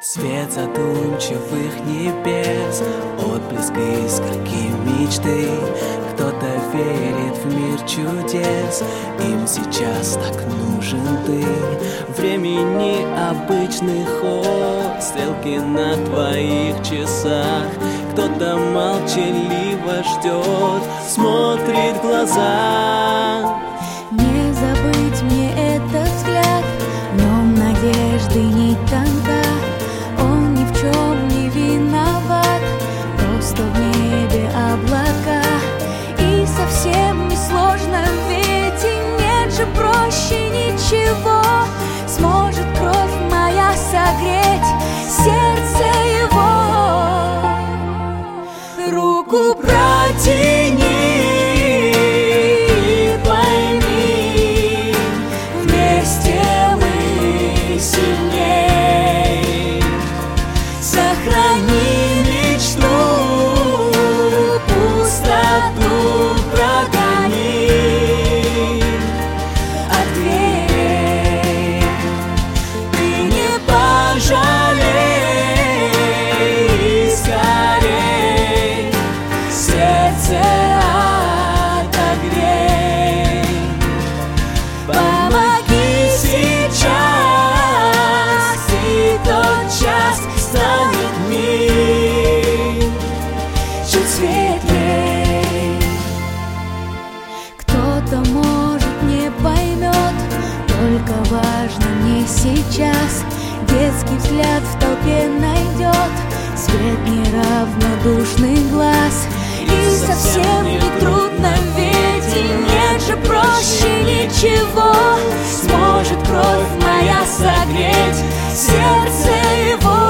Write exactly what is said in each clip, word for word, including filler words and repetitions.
Свет задумчивых небес, отблеск искорки мечты. Кто-то верит в мир чудес, им сейчас так нужен ты. Времени обычный ход, стрелки на твоих часах. Кто-то молчаливо ждет, смотрит в глаза. Не забыть мне этот взгляд, в нем надежды нить тонка. Он ни в чем не виноват, просто в небе облака. И совсем не сложно, ведь и нет же проще ничего. Сможет кровь моя согреть сердце его. Руку протяни, пойми, вместе мы сильней. Сохрани мечту, пустоту прогони. Ответь, ты не пожалей, скорей сердце отогрей. Помоги сейчас, и тот час станет мир чуть светлей. Кто-то, может, не поймет, только важно мне сейчас. Детский взгляд в толпе найдет свет неравнодушный глаз. И совсем не трудно, ведь и нет же проще ничего. Сможет кровь моя согреть сердце его.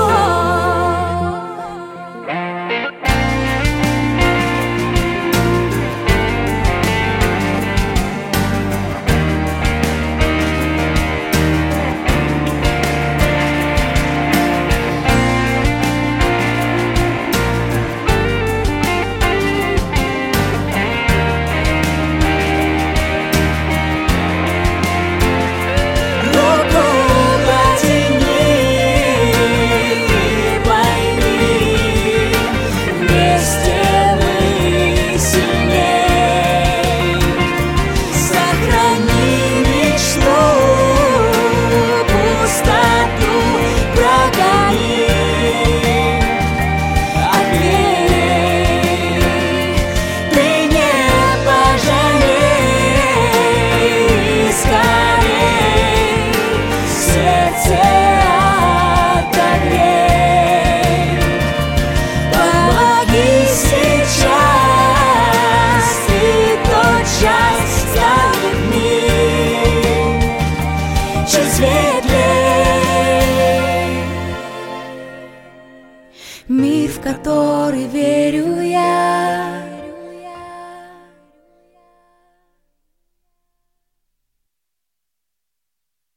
Мир, в который верит